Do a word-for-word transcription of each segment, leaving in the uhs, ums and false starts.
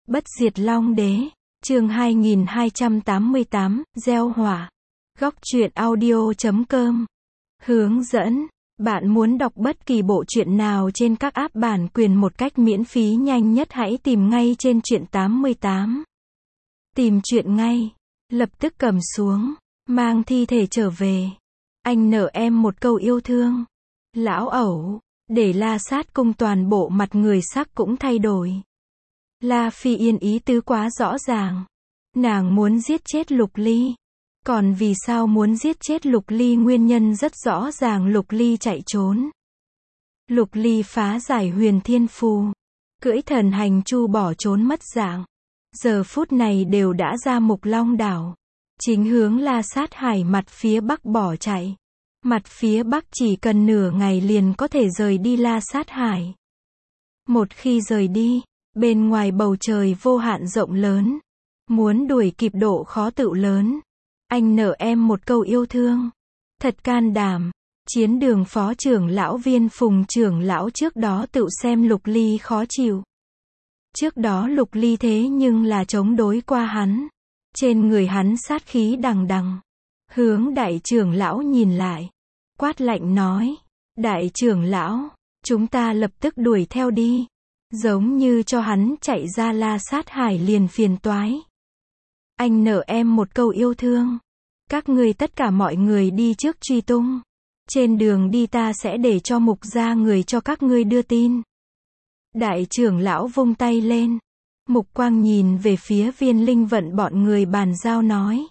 Bất diệt Long Đế, chương hai nghìn hai trăm tám mươi tám, gieo hỏa. Góc truyện audio.com. Hướng dẫn. Bạn muốn đọc bất kỳ bộ truyện nào trên các app bản quyền một cách miễn phí nhanh nhất hãy tìm ngay trên truyện tám mươi tám. Tìm truyện ngay. Lập tức cầm xuống. Mang thi thể trở về. Anh nợ em một câu yêu thương. Lão ẩu. Để La Sát Cung toàn bộ mặt người sắc cũng thay đổi. La Phi Yên ý tứ quá rõ ràng. Nàng muốn giết chết Lục Ly. Còn vì sao muốn giết chết Lục Ly nguyên nhân rất rõ ràng, Lục Ly chạy trốn. Lục Ly phá giải huyền thiên phù. Cưỡi thần hành chu bỏ trốn mất dạng. Giờ phút này đều đã ra Mục Long đảo. Chính hướng La Sát Hải mặt phía bắc bỏ chạy. Mặt phía bắc chỉ cần nửa ngày liền có thể rời đi La Sát Hải. Một khi rời đi, bên ngoài bầu trời vô hạn rộng lớn. Muốn đuổi kịp độ khó tựu lớn. Anh nợ em một câu yêu thương. Thật can đảm. Chiến đường phó trưởng lão Viên Phùng trưởng lão trước đó tựu xem Lục Ly khó chịu. Trước đó Lục Ly thế nhưng là chống đối qua hắn. Trên người hắn sát khí đằng đằng. Hướng đại trưởng lão nhìn lại. Quát lạnh nói. Đại trưởng lão, chúng ta lập tức đuổi theo đi. Giống như cho hắn chạy ra La Sát Hải liền phiền toái. Anh nợ em một câu yêu thương. Các ngươi tất cả mọi người đi trước truy tung. Trên đường đi ta sẽ để cho Mục gia người cho các ngươi đưa tin. Đại trưởng lão vung tay lên. Mục Quang nhìn về phía Viên Linh Vận bọn người bàn giao nói.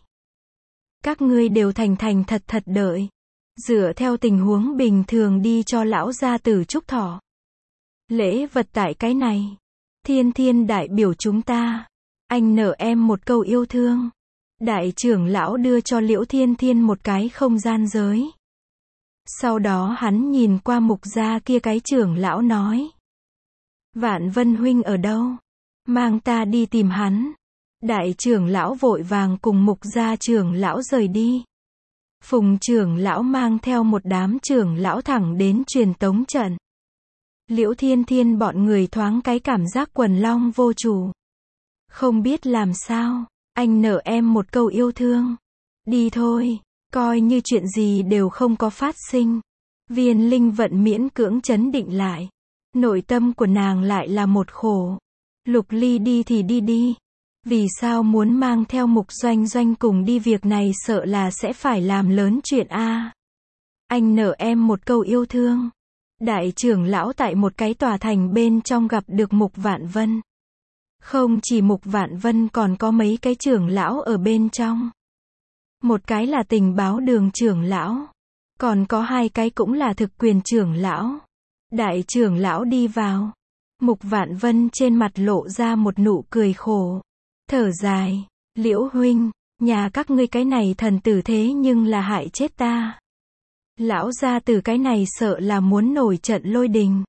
Các ngươi đều thành thành thật thật đợi. Dựa theo tình huống bình thường đi cho lão gia tử chúc thọ. Lễ vật tại cái này. Thiên Thiên đại biểu chúng ta. Anh nợ em một câu yêu thương. Đại trưởng lão đưa cho Liễu Thiên Thiên một cái không gian giới. Sau đó hắn nhìn qua Mục gia kia cái trưởng lão nói. Vạn Vân huynh ở đâu? Mang ta đi tìm hắn. Đại trưởng lão vội vàng cùng Mục gia trưởng lão rời đi. Phùng trưởng lão mang theo một đám trưởng lão thẳng đến truyền tống trận. Liễu Thiên Thiên bọn người thoáng cái cảm giác quần long vô chủ. Không biết làm sao, anh nợ em một câu yêu thương. Đi thôi, coi như chuyện gì đều không có phát sinh. Viên Linh Vận miễn cưỡng trấn định lại. Nội tâm của nàng lại là một khổ. Lục Ly đi thì đi đi. Vì sao muốn mang theo Mục Doanh Doanh cùng đi, việc này sợ là sẽ phải làm lớn chuyện a. Anh nợ em một câu yêu thương. Đại trưởng lão tại một cái tòa thành bên trong gặp được Mục Vạn Vân. Không chỉ Mục Vạn Vân còn có mấy cái trưởng lão ở bên trong. Một cái là tình báo đường trưởng lão. Còn có hai cái cũng là thực quyền trưởng lão. Đại trưởng lão đi vào. Mục Vạn Vân trên mặt lộ ra một nụ cười khổ. Thở dài. Liễu huynh, nhà các ngươi cái này thần tử thế nhưng là hại chết ta. Lão gia tử cái này sợ là muốn nổi trận lôi đình.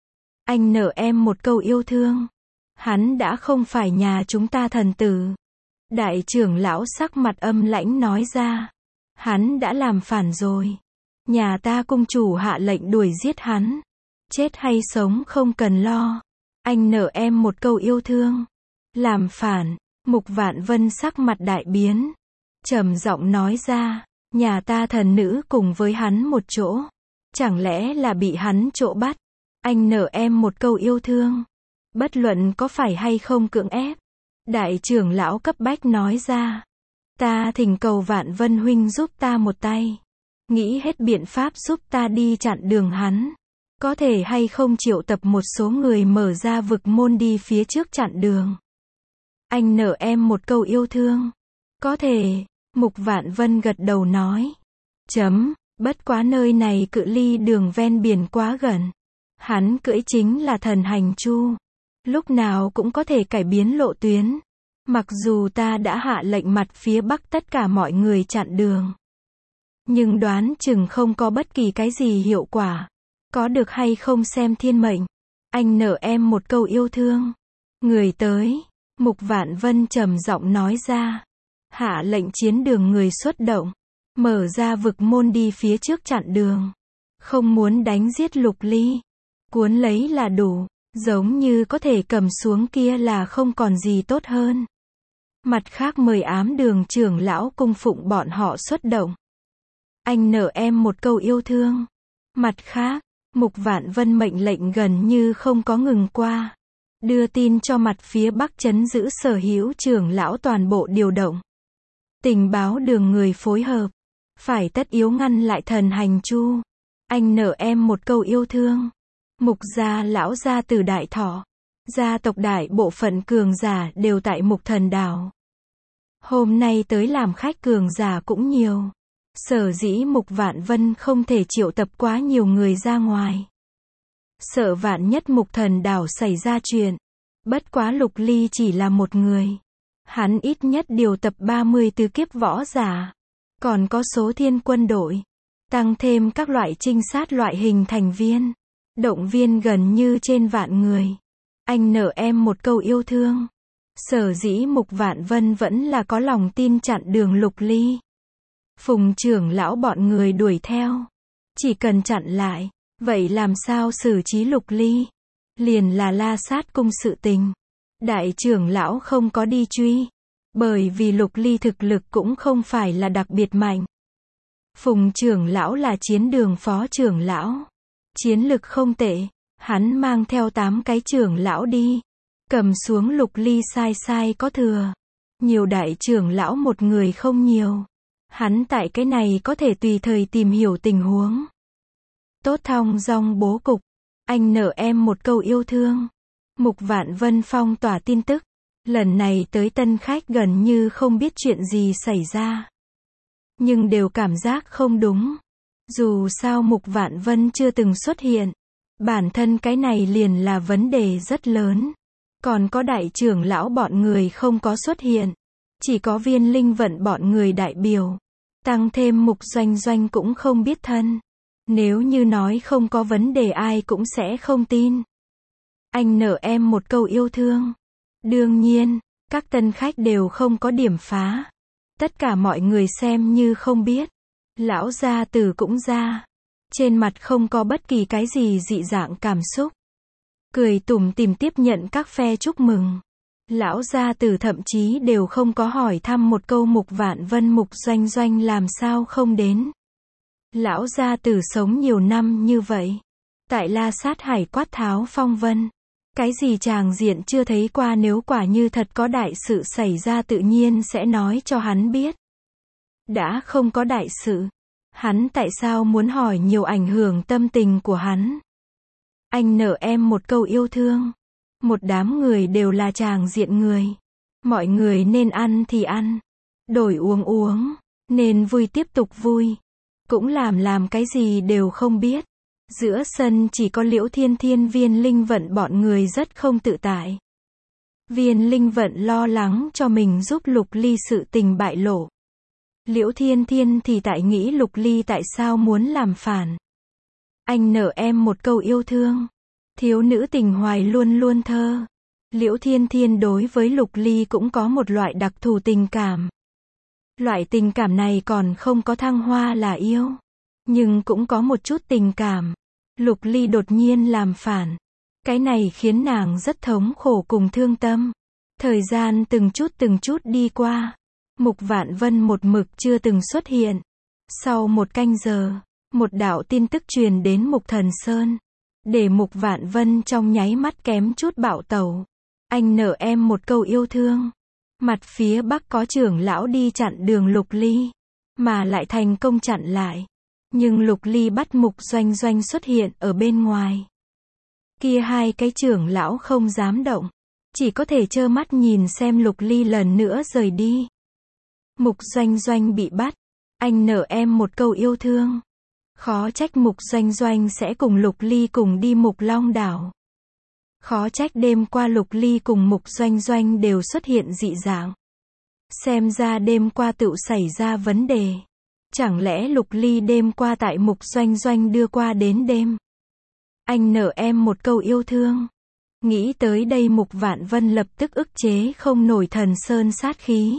Anh nợ em một câu yêu thương. Hắn đã không phải nhà chúng ta thần tử. Đại trưởng lão sắc mặt âm lãnh nói ra. Hắn đã làm phản rồi. Nhà ta cung chủ hạ lệnh đuổi giết hắn. Chết hay sống không cần lo. Anh nợ em một câu yêu thương. Làm phản. Mục Vạn Vân sắc mặt đại biến. Trầm giọng nói ra. Nhà ta thần nữ cùng với hắn một chỗ. Chẳng lẽ là bị hắn trộ bắt. Anh nợ em một câu yêu thương. Bất luận có phải hay không cưỡng ép. Đại trưởng lão cấp bách nói ra. Ta thỉnh cầu Vạn Vân huynh giúp ta một tay. Nghĩ hết biện pháp giúp ta đi chặn đường hắn. Có thể hay không triệu tập một số người mở ra vực môn đi phía trước chặn đường. Anh nợ em một câu yêu thương. Có thể. Mục Vạn Vân gật đầu nói. Chấm. Bất quá nơi này cự ly đường ven biển quá gần. Hắn cưỡi chính là thần hành chu. Lúc nào cũng có thể cải biến lộ tuyến. Mặc dù ta đã hạ lệnh mặt phía bắc tất cả mọi người chặn đường. Nhưng đoán chừng không có bất kỳ cái gì hiệu quả. Có được hay không xem thiên mệnh. Anh nợ em một câu yêu thương. Người tới. Mục Vạn Vân trầm giọng nói ra. Hạ lệnh chiến đường người xuất động. Mở ra vực môn đi phía trước chặn đường. Không muốn đánh giết Lục Ly. Cuốn lấy là đủ. Giống như có thể cầm xuống kia là không còn gì tốt hơn. Mặt khác mời ám đường trưởng lão cung phụng bọn họ xuất động. Anh nợ em một câu yêu thương. Mặt khác, Mục Vạn Vân mệnh lệnh gần như không có ngừng qua. Đưa tin cho mặt phía Bắc trấn giữ sở hữu trưởng lão toàn bộ điều động. Tình báo đường người phối hợp. Phải tất yếu ngăn lại thần hành chu. Anh nợ em một câu yêu thương. Mục gia lão gia từ Đại Thọ. Gia tộc đại bộ phận cường giả đều tại Mục Thần Đảo. Hôm nay tới làm khách cường giả cũng nhiều. Sở dĩ Mục Vạn Vân không thể triệu tập quá nhiều người ra ngoài. Sợ vạn nhất Mục Thần Đảo xảy ra chuyện. Bất quá Lục Ly chỉ là một người. Hắn ít nhất điều tập ba mươi tứ kiếp võ giả. Còn có số thiên quân đội. Tăng thêm các loại trinh sát loại hình thành viên. Động viên gần như trên vạn người. Anh nợ em một câu yêu thương. Sở dĩ Mục Vạn Vân vẫn là có lòng tin chặn đường Lục Ly. Phùng trưởng lão bọn người đuổi theo. Chỉ cần chặn lại, vậy làm sao xử trí Lục Ly? Liền là La Sát cung sự tình. Đại trưởng lão không có đi truy. Bởi vì Lục Ly thực lực cũng không phải là đặc biệt mạnh. Phùng trưởng lão là chiến đường phó trưởng lão. Chiến lực không tệ. Hắn mang theo tám cái trưởng lão đi. Cầm xuống Lục Ly sai sai có thừa. Nhiều đại trưởng lão một người không nhiều. Hắn tại cái này có thể tùy thời tìm hiểu tình huống. Tốt thong dong bố cục. Anh nợ em một câu yêu thương. Mục Vạn Vân phong tỏa tin tức. Lần này tới tân khách gần như không biết chuyện gì xảy ra. Nhưng đều cảm giác không đúng. Dù sao Mục Vạn Vân chưa từng xuất hiện. Bản thân cái này liền là vấn đề rất lớn. Còn có đại trưởng lão bọn người không có xuất hiện. Chỉ có Viên Linh Vận bọn người đại biểu. Tăng thêm Mục Doanh Doanh cũng không biết thân. Nếu như nói không có vấn đề ai cũng sẽ không tin. Anh nợ em một câu yêu thương. Đương nhiên, các tân khách đều không có điểm phá. Tất cả mọi người xem như không biết. Lão gia tử cũng ra. Trên mặt không có bất kỳ cái gì dị dạng cảm xúc. Cười tủm tỉm tiếp nhận các phe chúc mừng. Lão gia tử thậm chí đều không có hỏi thăm một câu Mục Vạn Vân Mục Doanh Doanh làm sao không đến. Lão gia tử sống nhiều năm như vậy. Tại La Sát Hải quát tháo phong vân. Cái gì chàng diện chưa thấy qua, nếu quả như thật có đại sự xảy ra tự nhiên sẽ nói cho hắn biết. Đã không có đại sự. Hắn tại sao muốn hỏi nhiều ảnh hưởng tâm tình của hắn. Anh nợ em một câu yêu thương. Một đám người đều là chàng diện người. Mọi người nên ăn thì ăn. Đổi uống uống. Nên vui tiếp tục vui. Cũng làm làm cái gì đều không biết. Giữa sân chỉ có Liễu Thiên Thiên Viên Linh Vận bọn người rất không tự tại. Viên Linh Vận lo lắng cho mình giúp Lục Ly sự tình bại lộ. Liễu Thiên Thiên thì tại nghĩ Lục Ly tại sao muốn làm phản. Anh nợ em một câu yêu thương. Thiếu nữ tình hoài luôn luôn thơ. Liễu Thiên Thiên đối với Lục Ly cũng có một loại đặc thù tình cảm. Loại tình cảm này còn không có thăng hoa là yêu. Nhưng cũng có một chút tình cảm. Lục Ly đột nhiên làm phản. Cái này khiến nàng rất thống khổ cùng thương tâm. Thời gian từng chút từng chút đi qua. Mục Vạn Vân một mực chưa từng xuất hiện. Sau một canh giờ, một đạo tin tức truyền đến Mục Thần Sơn. Để Mục Vạn Vân trong nháy mắt kém chút bạo tẩu. Anh nợ em một câu yêu thương. Mặt phía Bắc có trưởng lão đi chặn đường Lục Ly. Mà lại thành công chặn lại. Nhưng Lục Ly bắt Mục Doanh Doanh xuất hiện ở bên ngoài. Kia hai cái trưởng lão không dám động. Chỉ có thể trơ mắt nhìn xem Lục Ly lần nữa rời đi. Mục Doanh Doanh bị bắt. Anh nợ em một câu yêu thương. Khó trách Mục Doanh Doanh sẽ cùng Lục Ly cùng đi Mục Long Đảo. Khó trách đêm qua Lục Ly cùng Mục Doanh Doanh đều xuất hiện dị dạng. Xem ra đêm qua tự xảy ra vấn đề. Chẳng lẽ Lục Ly đêm qua tại Mục Doanh Doanh đưa qua đến đêm. Anh nợ em một câu yêu thương. Nghĩ tới đây Mục Vạn Vân lập tức ức chế không nổi thần sơn sát khí.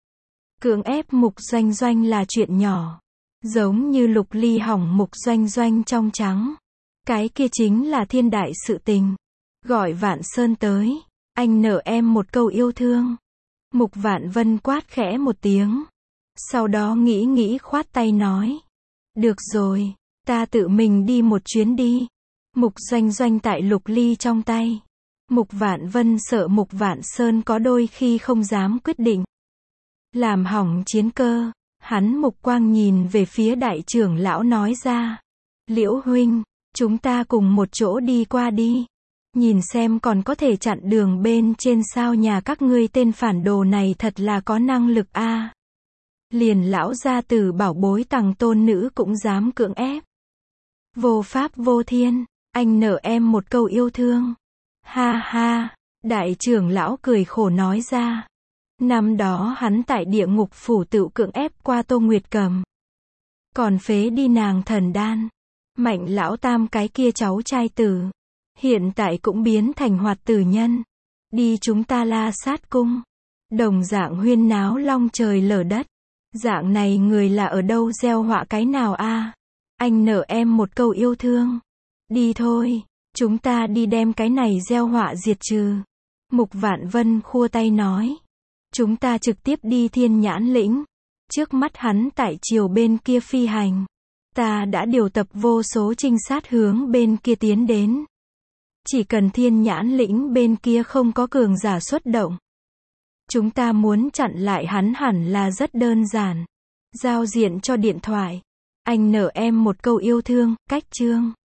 Cưỡng ép Mục Doanh Doanh là chuyện nhỏ. Giống như Lục Ly hỏng Mục Doanh Doanh trong trắng. Cái kia chính là thiên đại sự tình. Gọi Vạn Sơn tới. Anh nợ em một câu yêu thương. Mục Vạn Vân quát khẽ một tiếng. Sau đó nghĩ nghĩ khoát tay nói. Được rồi, ta tự mình đi một chuyến đi. Mục Doanh Doanh tại lục ly trong tay. Mục Vạn Vân sợ Mục Vạn Sơn có đôi khi không dám quyết định. Làm hỏng chiến cơ. Hắn mục quang nhìn về phía đại trưởng lão nói ra. Liễu huynh, chúng ta cùng một chỗ đi qua đi. Nhìn xem còn có thể chặn đường bên trên sao, nhà các ngươi tên phản đồ này thật là có năng lực a. À. Liền lão gia tử bảo bối tằng tôn nữ cũng dám cưỡng ép. Vô pháp vô thiên, anh nợ em một câu yêu thương. Ha ha, đại trưởng lão cười khổ nói ra. Năm đó hắn tại địa ngục phủ tự cưỡng ép qua Tô Nguyệt Cầm. Còn phế đi nàng thần đan. Mạnh lão tam cái kia cháu trai tử. Hiện tại cũng biến thành hoạt tử nhân. Đi chúng ta La Sát cung. Đồng dạng huyên náo long trời lở đất. Dạng này người là ở đâu gieo họa cái nào a? À? Anh nợ em một câu yêu thương. Đi thôi, chúng ta đi đem cái này gieo họa diệt trừ. Mục Vạn Vân khua tay nói. Chúng ta trực tiếp đi Thiên Nhãn lĩnh. Trước mắt hắn tại chiều bên kia phi hành. Ta đã điều tập vô số trinh sát hướng bên kia tiến đến. Chỉ cần Thiên Nhãn lĩnh bên kia không có cường giả xuất động. Chúng ta muốn chặn lại hắn hẳn là rất đơn giản. Giao diện cho điện thoại. Anh nợ em một câu yêu thương, cách chương.